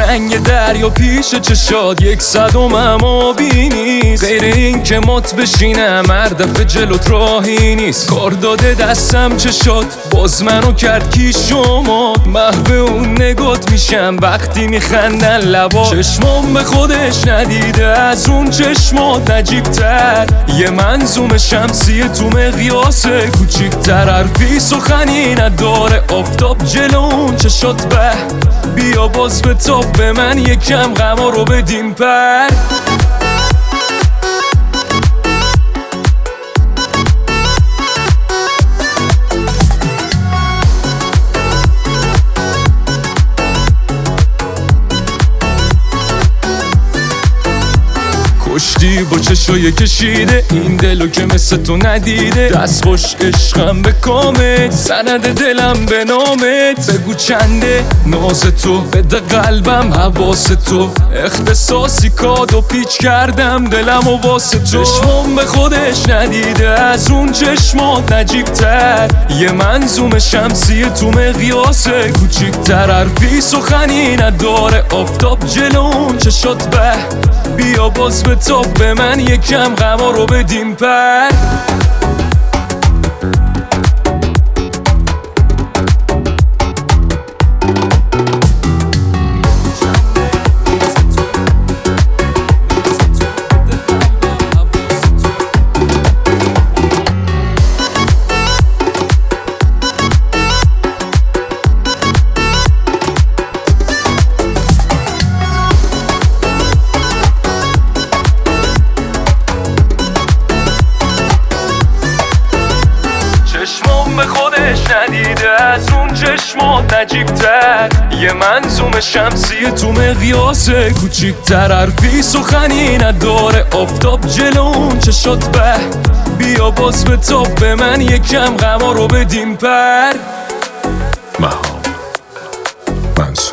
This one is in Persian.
رنگ دریا پیش چشاد 100 آبی نیست، غیر این که مات بشینم هر دفعه جلوت راهی نیست. کار داده دستم چشات باز منو کرد کی شما، محو اون نگات میشم وقتی میخندن لبا. چشمام به خودش ندیده از اون چشمات نجیبتر، یه منظوم شمسی تو مقیاس کوچیکتر. حرفی سخنی نداره آفتاب جلو اون چشات بیا باز به تاب به من یکم غما رو بدیم پر. کشتی با چشای کشیده این دلو که مثل تو ندیده، دست خوش عشقم به کامت، سند دلم به نامت. بگو چنده ناز تو، بده قلبم حواس تو، اختصاصی کاد و پیچ کردم دلم و واسه تو. چشمام به خودش ندیده از اون چشمات نجیبتر، یه منظوم شمسی تو مقیاس کوچیکتر. حرفی سخنی نداره آفتاب جلو اون چشات بیا باز به تاب به من یکم غما رو بدیم پر. چشمام به خودش ندیده از اون چشمات نجیبتر، یه منظوم شمسی تو مقیاس کوچیکتر. حرفی سخنی نداره آفتاب جلو اون چشات بیا باز به تاب به من یکم غما رو بدیم پر. مهام منصور